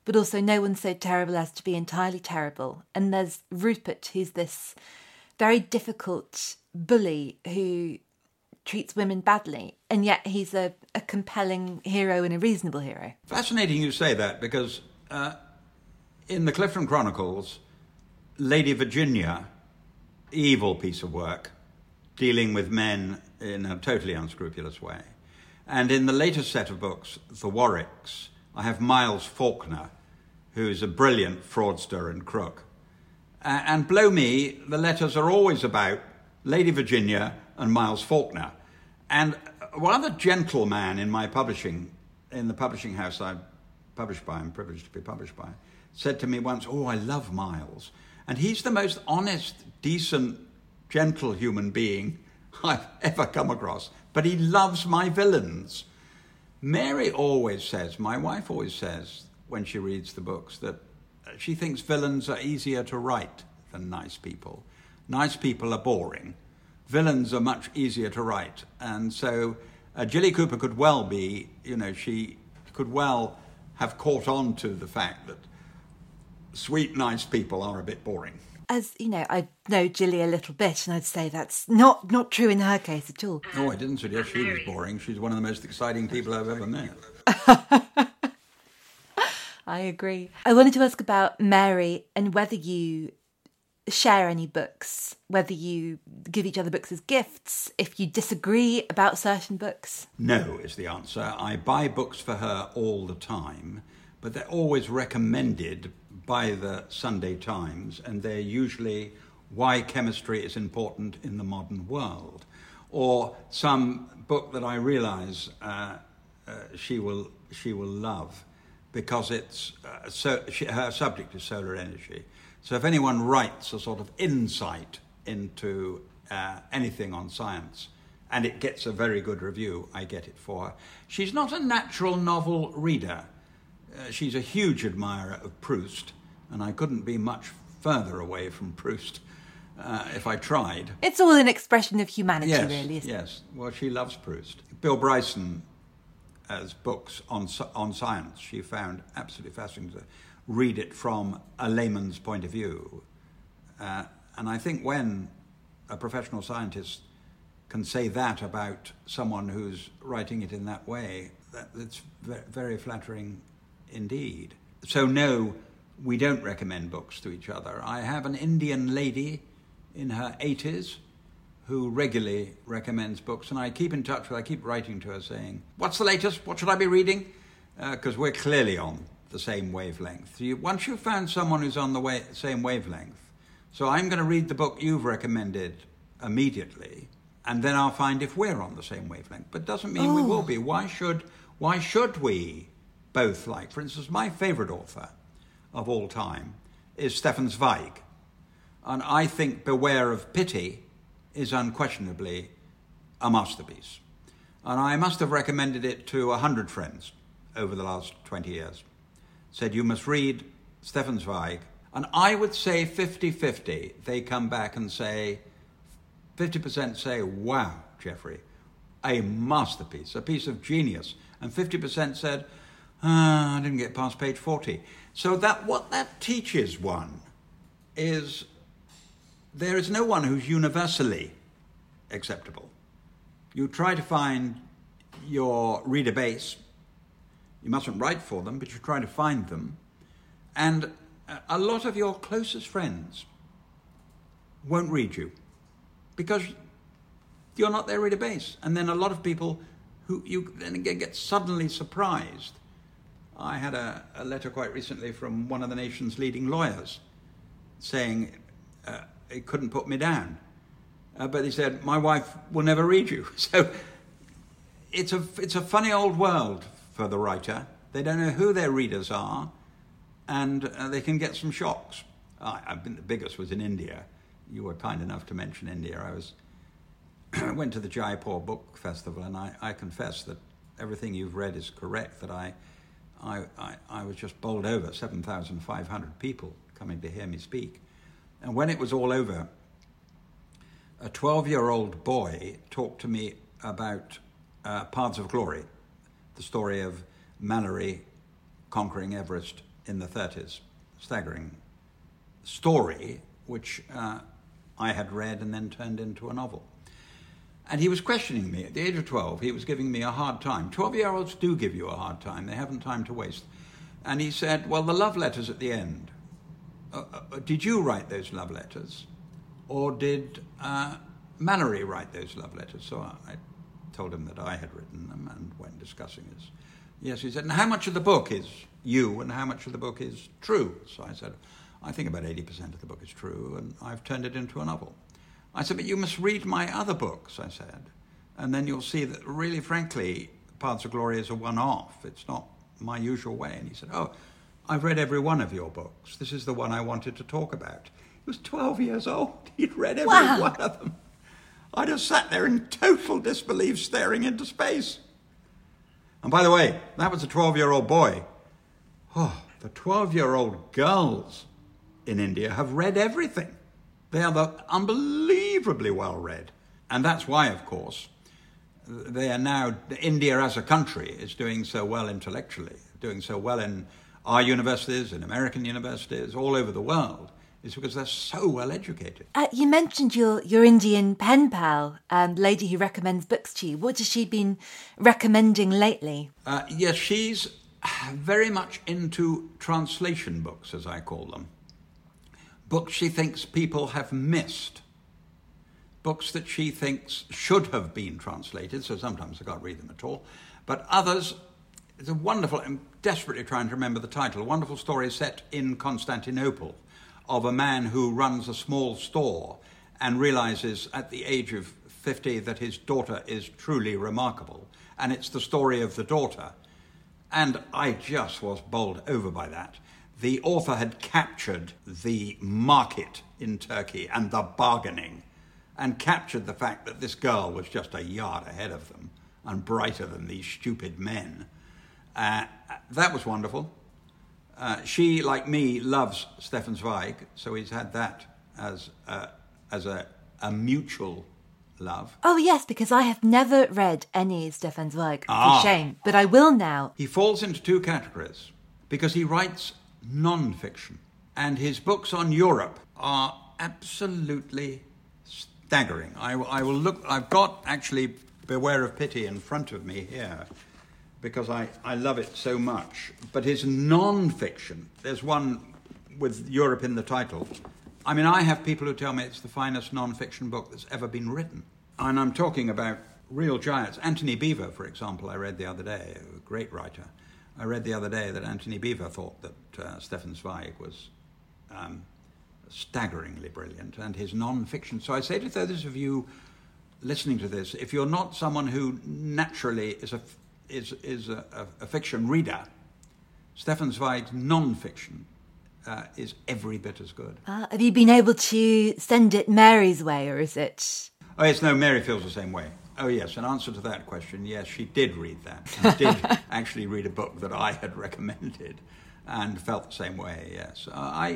but also no one's so terrible as to be entirely terrible. And there's Rupert, who's this very difficult bully who treats women badly, and yet he's a compelling hero and a reasonable hero. Fascinating you say that, because in the Clifton Chronicles, Lady Virginia, evil piece of work, dealing with men in a totally unscrupulous way. And in the latest set of books, The Warwicks, I have Miles Faulkner, who's a brilliant fraudster and crook. And blow me, the letters are always about Lady Virginia and Miles Faulkner. And one other gentleman in my publishing, in the publishing house I published by, I'm privileged to be published by, said to me once, "Oh, I love Miles. And he's the most honest, decent, gentle human being I've ever come across. But he loves my villains." Mary always says, my wife always says, when she reads the books, that she thinks villains are easier to write than nice people. Nice people are boring. Villains are much easier to write. And so Jilly Cooper could well be, she could well have caught on to the fact that sweet, nice people are a bit boring. As you know, I know Jilly a little bit, and I'd say that's not true in her case at all. Oh, I didn't suggest she was boring. She's one of the most exciting people I've ever met. I agree. I wanted to ask about Mary and whether you share any books, whether you give each other books as gifts, if you disagree about certain books. No is the answer. I buy books for her all the time, but they're always recommended by the Sunday Times, and they're usually Why Chemistry is Important in the Modern World, or some book that I realise she will love, because it's her subject is solar energy. So if anyone writes a sort of insight into anything on science, and it gets a very good review, I get it for her. She's not a natural novel reader. She's a huge admirer of Proust, and I couldn't be much further away from Proust if I tried. It's all an expression of humanity, really, isn't it? Yes, well, she loves Proust. Bill Bryson, as books on science, she found absolutely fascinating to read it from a layman's point of view. And I think when a professional scientist can say that about someone who's writing it in that way, that's very flattering indeed. So no, we don't recommend books to each other. I have an Indian lady in her 80s who regularly recommends books, and I keep in touch with her. I keep writing to her saying, "What's the latest? What should I be reading?" Because we're clearly on the same wavelength. Once you've found someone who's on the same wavelength, so I'm going to read the book you've recommended immediately, and then I'll find if we're on the same wavelength. But doesn't mean we will be. Why should we both like? For instance, my favourite author of all time is Stefan Zweig. And I think Beware of Pity is unquestionably a masterpiece. And I must have recommended it to 100 friends over the last 20 years. Said, you must read Stefan Zweig. And I would say 50-50. They come back and say, 50% say, wow, Geoffrey, a masterpiece, a piece of genius. And 50% said, I didn't get past page 40. So what that teaches one is there is no one who's universally acceptable. You try to find your reader base. You mustn't write for them, but you try to find them. And a lot of your closest friends won't read you because you're not their reader base. And then a lot of people who you then again get suddenly surprised. I had a letter quite recently from one of the nation's leading lawyers saying it couldn't put me down. But he said, my wife will never read you. So it's a funny old world for the writer. They don't know who their readers are, and they can get some shocks. I've been, the biggest was in India. You were kind enough to mention India. I went to the Jaipur Book Festival, and I confess that everything you've read is correct, that I was just bowled over, 7,500 people coming to hear me speak. And when it was all over, a 12-year-old boy talked to me about Paths of Glory, the story of Mallory conquering Everest in the 30s. Staggering story, which I had read and then turned into a novel. And he was questioning me. At the age of 12, he was giving me a hard time. 12-year-olds do give you a hard time. They haven't time to waste. And he said, well, the love letters at the end, did you write those love letters? Or did Mallory write those love letters? So I told him that I had written them and went discussing this. Yes, he said, and how much of the book is you and how much of the book is true? So I said, I think about 80% of the book is true, and I've turned it into a novel. I said, but you must read my other books, I said, and then you'll see that really, frankly, Paths of Glory is a one-off. It's not my usual way. And he said, oh, I've read every one of your books. This is the one I wanted to talk about. He was 12 years old. He'd read every one of them. I just sat there in total disbelief, staring into space. And by the way, that was a 12-year-old boy. Oh, the 12-year-old girls in India have read everything. They are unbelievably well read. And that's why, of course, they are now, India as a country is doing so well intellectually, doing so well in our universities, in American universities, all over the world, is because they're so well educated. You mentioned your Indian pen pal, lady who recommends books to you. What has she been recommending lately? Yes, she's very much into translation books, as I call them. Books she thinks people have missed. Books that she thinks should have been translated, so sometimes I can't read them at all. But others, it's a wonderful, I'm desperately trying to remember the title, a wonderful story set in Constantinople of a man who runs a small store and realizes at the age of 50 that his daughter is truly remarkable. And it's the story of the daughter. And I just was bowled over by that. The author had captured the market in Turkey and the bargaining, and captured the fact that this girl was just a yard ahead of them and brighter than these stupid men. That was wonderful. She, like me, loves Stefan Zweig, so he's had that as a mutual love. Oh, yes, because I have never read any Stefan Zweig. It's a shame, but I will now. He falls into two categories because he writes non-fiction, and his books on Europe are absolutely staggering. I will look. I've got actually Beware of Pity in front of me here because I love it so much. But his non-fiction, there's one with Europe in the title. I mean, I have people who tell me it's the finest non-fiction book that's ever been written. And I'm talking about real giants. Anthony Beevor, for example, I read the other day, a great writer. I read the other day that Anthony Beevor thought that Stefan Zweig was staggeringly brilliant, and his non-fiction. So I say to those of you listening to this, if you're not someone who naturally is a fiction reader, Stefan Zweig's non-fiction is every bit as good. Have you been able to send it Mary's way, or is it? Oh, yes, no, Mary feels the same way. Oh, yes, in answer to that question, yes, she did read that. She did actually read a book that I had recommended and felt the same way, yes. I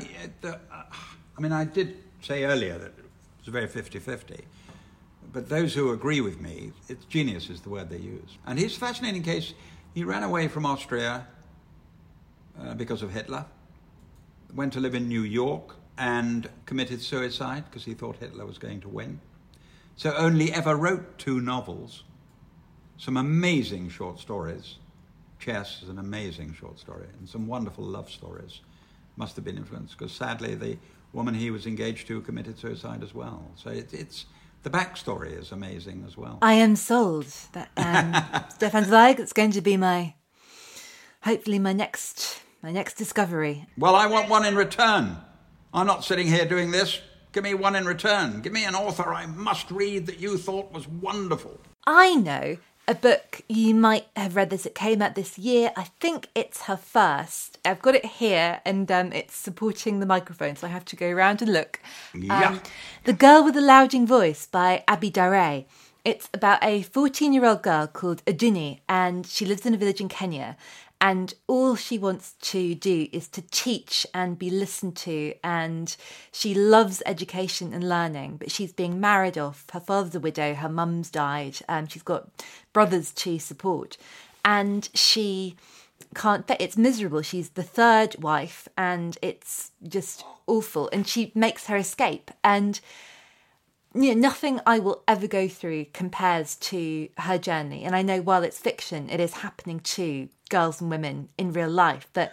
did say earlier that it was very 50-50. But those who agree with me, it's genius is the word they use. And his fascinating case, he ran away from Austria because of Hitler, went to live in New York and committed suicide because he thought Hitler was going to win. So only ever wrote 2 novels, some amazing short stories. Chess is an amazing short story, and some wonderful love stories. Must have been influenced, because sadly the woman he was engaged to committed suicide as well. So it's the backstory is amazing as well. I am sold. Stefan Zweig, it's going to be hopefully my next discovery. Well, I want one in return. I'm not sitting here doing this. Give me one in return. Give me an author I must read that you thought was wonderful. I know a book, you might have read this, it came out this year. I think it's her first. I've got it here and it's supporting the microphone, so I have to go around and look. Yeah. The Girl with the Lounging Voice by Abby Dare. It's about a 14-year-old girl called Aduni, and she lives in a village in Kenya. And all she wants to do is to teach and be listened to. And she loves education and learning, but she's being married off. Her father's a widow, her mum's died, she's got brothers to support. And she it's miserable. She's the third wife and it's just awful. And she makes her escape. And nothing I will ever go through compares to her journey. And I know while it's fiction, it is happening to girls and women in real life. But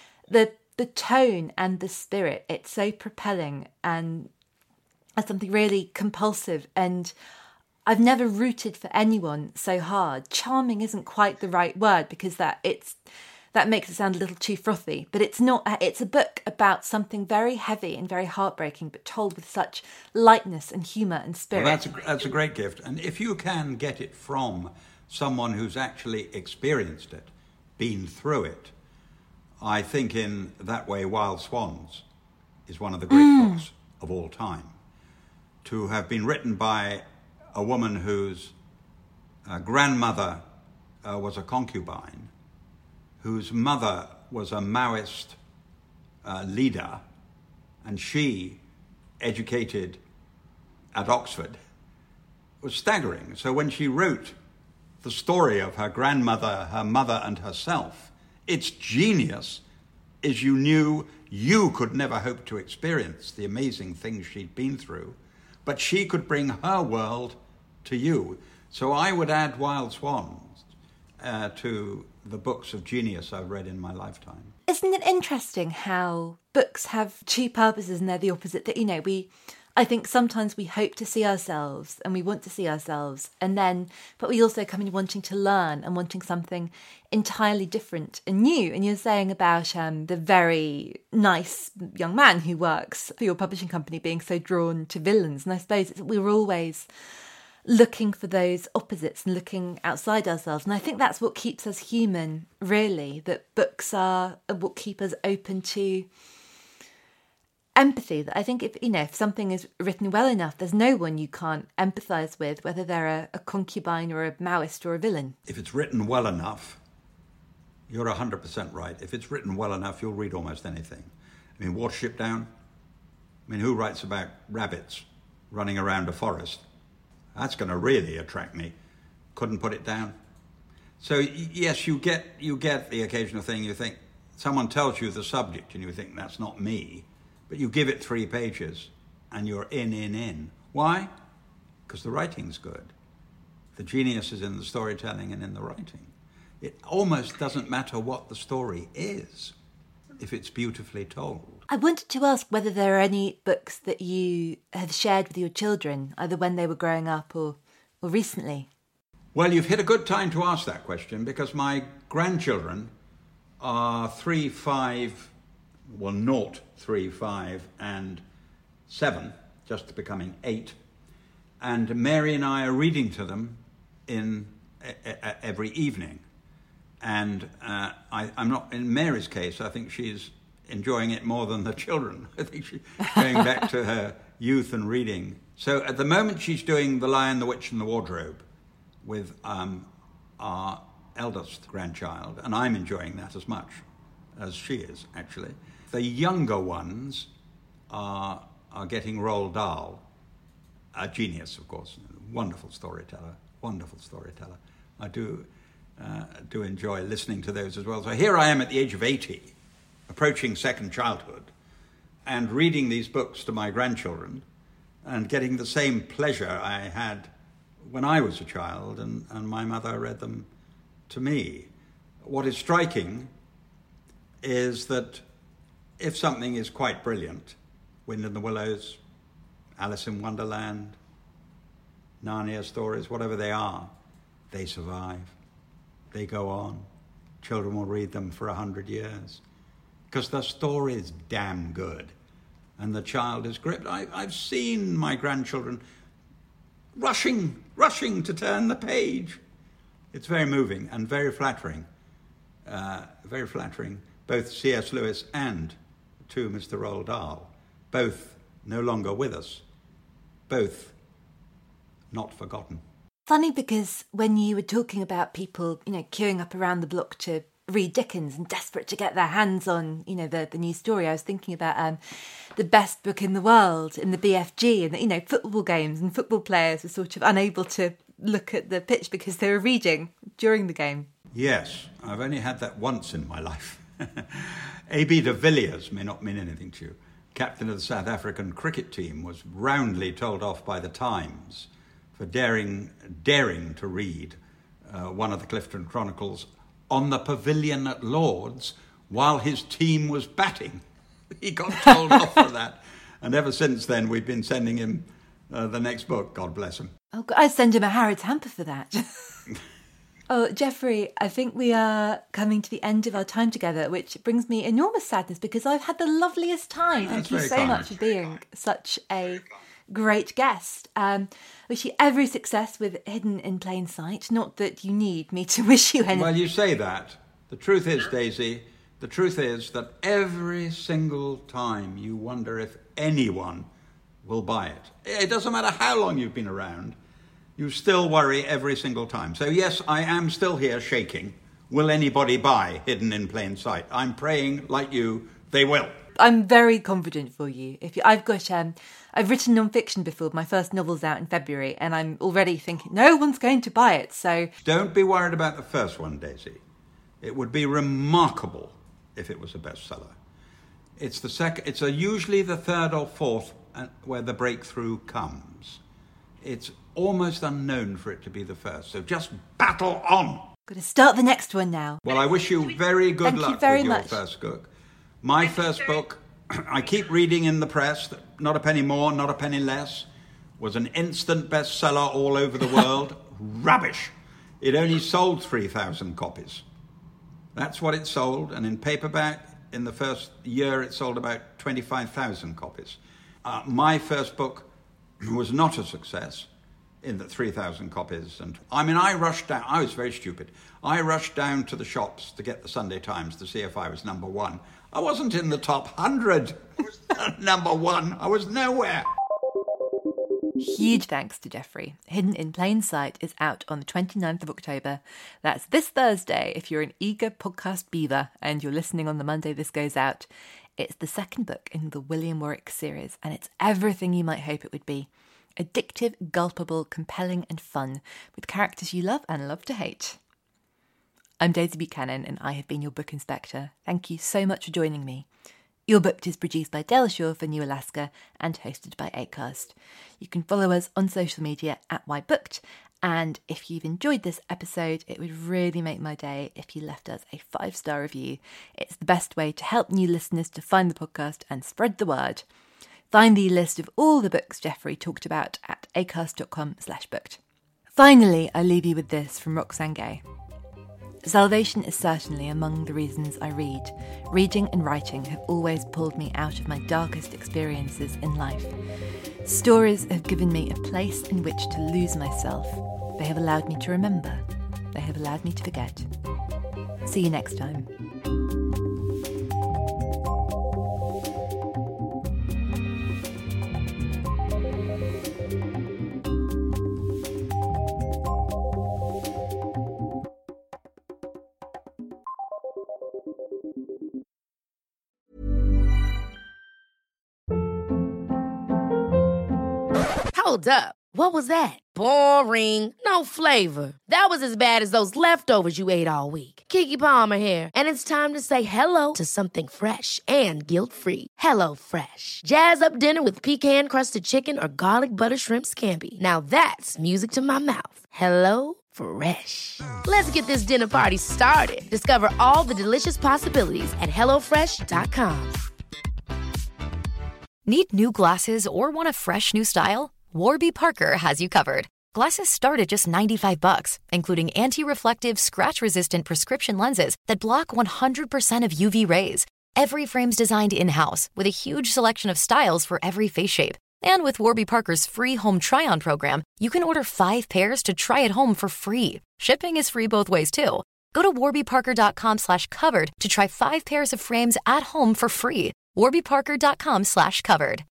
the tone and the spirit, it's so propelling and something really compulsive. And I've never rooted for anyone so hard. Charming isn't quite the right word because that makes it sound a little too frothy. But it's not. It's a book about something very heavy and very heartbreaking, but told with such lightness and humour and spirit. Well, that's a great gift. And if you can get it from someone who's actually experienced it, been through it, I think in that way Wild Swans is one of the great books of all time. To have been written by a woman whose grandmother was a concubine, whose mother was a Maoist leader, and she, educated at Oxford, was staggering. So when she wrote the story of her grandmother, her mother, and herself, its genius is you knew you could never hope to experience the amazing things she'd been through, but she could bring her world to you. So I would add Wild Swans to the books of genius I've read in my lifetime. Isn't it interesting how books have two purposes and they're the opposite? That, I think sometimes we hope to see ourselves and we want to see ourselves, but we also come in wanting to learn and wanting something entirely different and new. And you're saying about the very nice young man who works for your publishing company being so drawn to villains. And I suppose we're always looking for those opposites and looking outside ourselves. And I think that's what keeps us human, really, that books are what keep us open to empathy. That I think if something is written well enough, there's no one you can't empathise with, whether they're a concubine or a Maoist or a villain. If it's written well enough, you're 100% right. If it's written well enough, you'll read almost anything. Watership Down. Who writes about rabbits running around a forest? That's going to really attract me. Couldn't put it down. So yes, you get the occasional thing. You think someone tells you the subject, and you think that's not me. But you give it 3 pages and you're in. Why? Because the writing's good. The genius is in the storytelling and in the writing. It almost doesn't matter what the story is if it's beautifully told. I wanted to ask whether there are any books that you have shared with your children, either when they were growing up or recently. Well, you've hit a good time to ask that question because my grandchildren are 3, 5... 0, 3, 5, and 7, just becoming 8. And Mary and I are reading to them every evening. And I'm not, in Mary's case, I think she's enjoying it more than the children. I think she's going back to her youth and reading. So at the moment she's doing The Lion, the Witch and the Wardrobe with our eldest grandchild, and I'm enjoying that as much as she is, actually. The younger ones are getting Roald Dahl, a genius, of course, wonderful storyteller. I do enjoy listening to those as well. So here I am at the age of 80, approaching second childhood, and reading these books to my grandchildren and getting the same pleasure I had when I was a child and my mother read them to me. What is striking is that if something is quite brilliant, Wind in the Willows, Alice in Wonderland, Narnia stories, whatever they are, they survive. They go on. Children will read them for 100 years because the story is damn good and the child is gripped. I've seen my grandchildren rushing to turn the page. It's very moving and very flattering. Very flattering, both C.S. Lewis and to Mr. Roald Dahl, both no longer with us, both not forgotten. Funny because when you were talking about people, queuing up around the block to read Dickens and desperate to get their hands on, the new story, I was thinking about the best book in the world in the BFG, and that, football games and football players were sort of unable to look at the pitch because they were reading during the game. Yes, I've only had that once in my life. A.B. de Villiers may not mean anything to you. Captain of the South African cricket team was roundly told off by the Times for daring to read one of the Clifton Chronicles on the pavilion at Lord's while his team was batting. He got told off for that. And ever since then, we've been sending him the next book, God bless him. Oh, I'd send him a Harrods hamper for that. Oh, Jeffrey, I think we are coming to the end of our time together, which brings me enormous sadness because I've had the loveliest time. Thank you so much for being such a great guest. Wish you every success with Hidden in Plain Sight. Not that you need me to wish you anything. Well, you say that. The truth is, Daisy, the truth is that every single time you wonder if anyone will buy it. It doesn't matter how long you've been around. You still worry every single time. So yes, I am still here shaking. Will anybody buy Hidden in Plain Sight? I'm praying, like you, they will. I'm very confident for you. I've written non-fiction before. My first novel's out in February, and I'm already thinking no one's going to buy it. So don't be worried about the first one, Daisy. It would be remarkable if it was a bestseller. It's the second. It's usually the third or fourth where the breakthrough comes. It's almost unknown for it to be the first. So just battle on. Got to start the next one now. Well, I wish you very good luck with your first book. My first book, I keep reading in the press that Not a Penny More, Not a Penny Less was an instant bestseller all over the world. Rubbish. It only sold 3,000 copies. That's what it sold. And in paperback, in the first year, it sold about 25,000 copies. My first book was not a success in the 3,000 copies. And I rushed down. I was very stupid. I rushed down to the shops to get the Sunday Times to see if I was number one. I wasn't in the top 100. Number one. I was nowhere. Huge thanks to Jeffrey. Hidden in Plain Sight is out on the 29th of October. That's this Thursday if you're an eager podcast beaver and you're listening on the Monday this goes out. It's the second book in the William Warwick series, and it's everything you might hope it would be. Addictive, gulpable, compelling and fun, with characters you love and love to hate. I'm Daisy Buchanan and I have been your book inspector. Thank you so much for joining me. Your Booked is produced by Del Shaw for New Alaska and hosted by Acast. You can follow us on social media at YBooked, and if you've enjoyed this episode, it would really make my day if you left us a 5-star review. It's the best way to help new listeners to find the podcast and spread the word. Find the list of all the books Jeffrey talked about at acast.com/booked. Finally, I leave you with this from Roxane Gay. Salvation is certainly among the reasons I read. Reading and writing have always pulled me out of my darkest experiences in life. Stories have given me a place in which to lose myself. They have allowed me to remember. They have allowed me to forget. See you next time. Hold up. What was that? Boring. No flavor. That was as bad as those leftovers you ate all week. Keke Palmer here, and it's time to say hello to something fresh and guilt-free. Hello Fresh. Jazz up dinner with pecan-crusted chicken or garlic butter shrimp scampi. Now that's music to my mouth. Hello Fresh. Let's get this dinner party started. Discover all the delicious possibilities at HelloFresh.com. Need new glasses or want a fresh new style? Warby Parker has you covered. Glasses start at just $95, including anti-reflective, scratch-resistant prescription lenses that block 100% of UV rays. Every frame's designed in-house with a huge selection of styles for every face shape. And with Warby Parker's free home try-on program, you can order 5 pairs to try at home for free. Shipping is free both ways, too. Go to warbyparker.com/covered to try 5 pairs of frames at home for free. warbyparker.com/covered.